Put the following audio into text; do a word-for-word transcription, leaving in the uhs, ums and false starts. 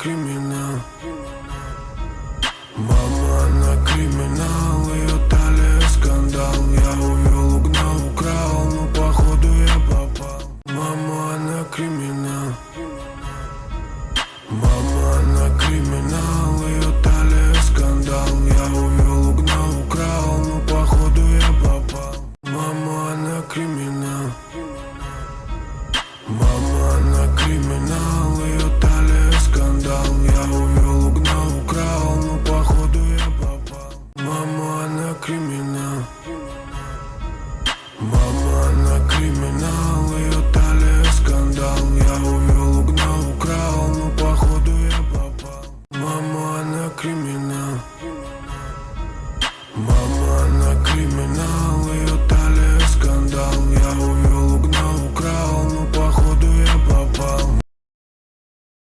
криминал. Мама, она криминал, ее талия скандал. Я увел, угнал, украл, но походу я попал. Мама, она криминал. Мама, она криминал, ее талия скандал.